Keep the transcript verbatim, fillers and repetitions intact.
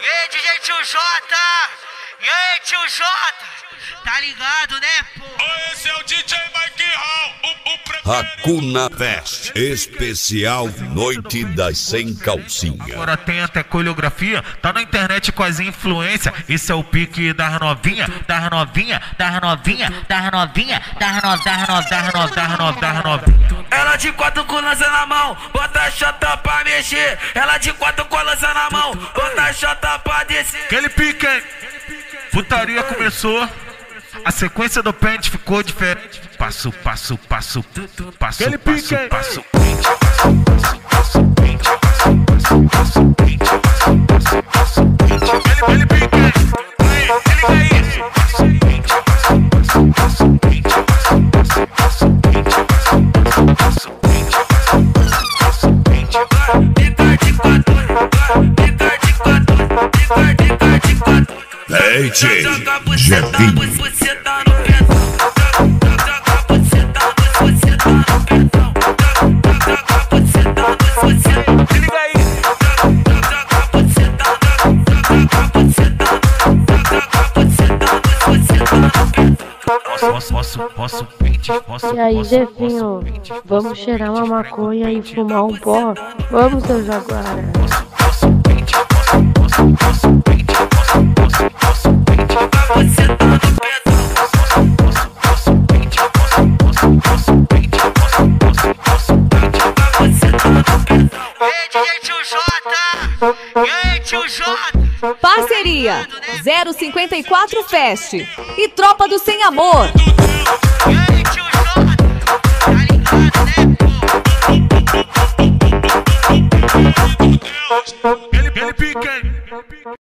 aí, D J Tio J! E aí, Tio J! Tá ligado, né, pô? Esse é o D J Mike Hall, o, o preferido. Hakuna Fest, especial Noite das Sem Calcinha. Agora tem até coreografia, tá na internet com as influências. Esse é o pique das novinha, das novinha, das novinha, das novinha, das no, das no, das no, das no, das novinha. Ela de quatro com lança na mão, bota a chota pra mexer. Ela de quatro com lança na mão, bota a chota pra descer. Aquele pique, hein? Putaria começou, a sequência do pente ficou diferente. Passo, passo, passo, passo, Aquele passo, pique, passo, Aquele pique, hein? Aí, liga isso. D J Jefinho. Posso, posso, posso, pente, posso, E aí, posso, Jefinho, posso, pente, vamos posso, cheirar uma pente, maconha e pente, fumar um pente, pó? Vamos, seu Jaguara. Posso, posso, pente, posso, posso, posso, pente, posso, posso, posso, pente. Você tá no pedal. Posso, posso, pente, posso, posso, posso, pente, posso, posso, posso, pente. Você tá no pedal. Ei, D J Tio J! Ei, Tio J! Parceria zero cinquenta e quatro Fest e Tropa do Sem Amor. E aí, Tio J! Tá ligado, né, pô? Ele, ele pica, hein?